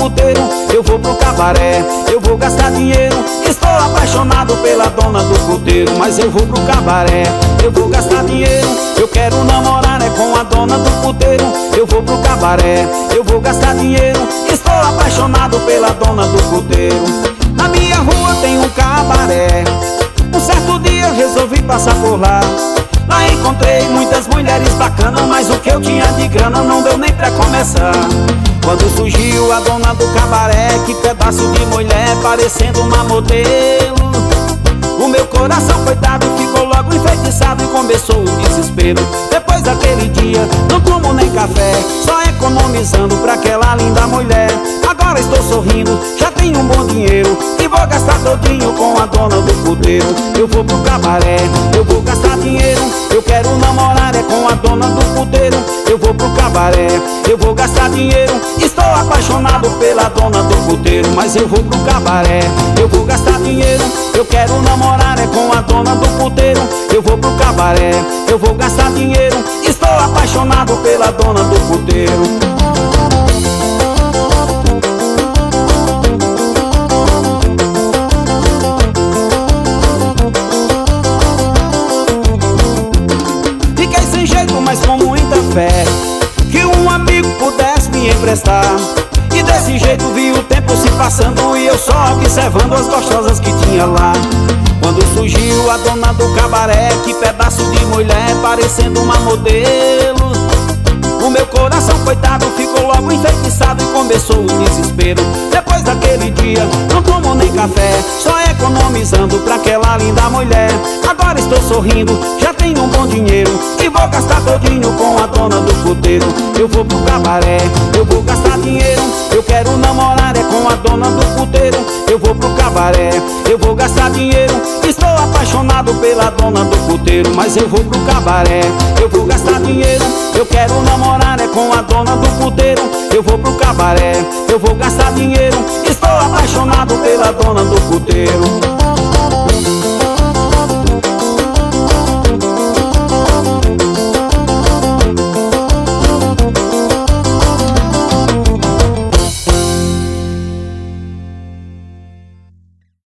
puteiro, eu vou pro cabaré, eu vou gastar dinheiro. Estou apaixonado pela dona do puteiro, mas eu vou pro cabaré, eu vou gastar dinheiro. Eu quero namorar é com a dona do puteiro, eu vou pro cabaré, eu vou gastar dinheiro. Estou apaixonado pela dona do puteiro. Na minha rua tem um cabaré, um certo dia eu resolvi passar por lá. Lá encontrei muitas mulheres bacanas, mas o que eu tinha de grana não deu nem pra começar. Quando surgiu a dona do cabaré, que pedaço de mulher, parecendo uma modelo. O meu coração foi dado, ficou logo enfeitiçado e começou o desespero. Depois daquele dia, não tomo nem café, só economizando pra aquela linda mulher. Agora estou sorrindo, já tenho um bom dinheiro e vou gastar todinho com a dona do puteiro. Eu vou pro cabaré, eu vou gastar dinheiro. Eu quero namorar é com a dona do puteiro, eu vou pro cabaré, eu vou gastar dinheiro. Estou apaixonado pela dona do puteiro, mas eu vou pro cabaré, eu vou gastar dinheiro. Eu quero namorar é com a dona do puteiro, eu vou pro cabaré, eu vou gastar dinheiro. Estou apaixonado pela dona do puteiro. Fiquei sem jeito, mas com muita fé, que um amigo pudesse me emprestar. E desse jeito vi o tempo se passando e eu só observando as gostosas que tinha lá. Quando surgiu a dona do cabaré, que pedaço de mulher, parecendo uma modelo. O meu coração coitado ficou logo enfeitiçado e começou o desespero. Depois daquele dia, não tomo nem café, só economizando pra aquela linda mulher. Agora estou sorrindo, já tenho um bom dinheiro e vou gastar todinho com a dona do puteiro. Eu vou pro cabaré, eu vou gastar dinheiro. Eu quero namorar é com a dona do puteiro, eu vou pro cabaré, eu vou gastar dinheiro. Estou apaixonado pela dona do puteiro, mas eu vou pro cabaré, eu vou gastar dinheiro. Eu quero namorar é com a dona do puteiro, eu vou pro cabaré, eu vou gastar dinheiro. Estou apaixonado pela dona do puteiro.